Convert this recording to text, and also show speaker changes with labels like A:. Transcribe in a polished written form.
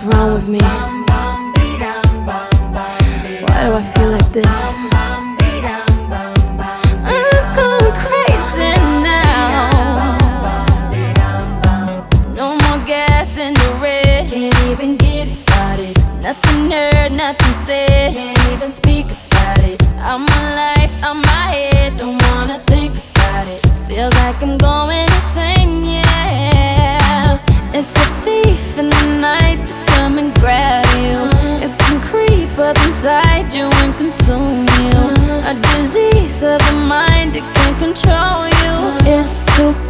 A: wrong with me? Why do I feel like this? I'm going crazy now. No more gas in the red. Can't even get it started. Nothing heard, nothing said. Can't even speak about it. Out my life, out my head. Don't wanna think about it. Feels like I'm going insane, yeah. It's a thief in the night to come and grab you. It can creep up inside you and consume you. A disease of the mind, it can control you. It's too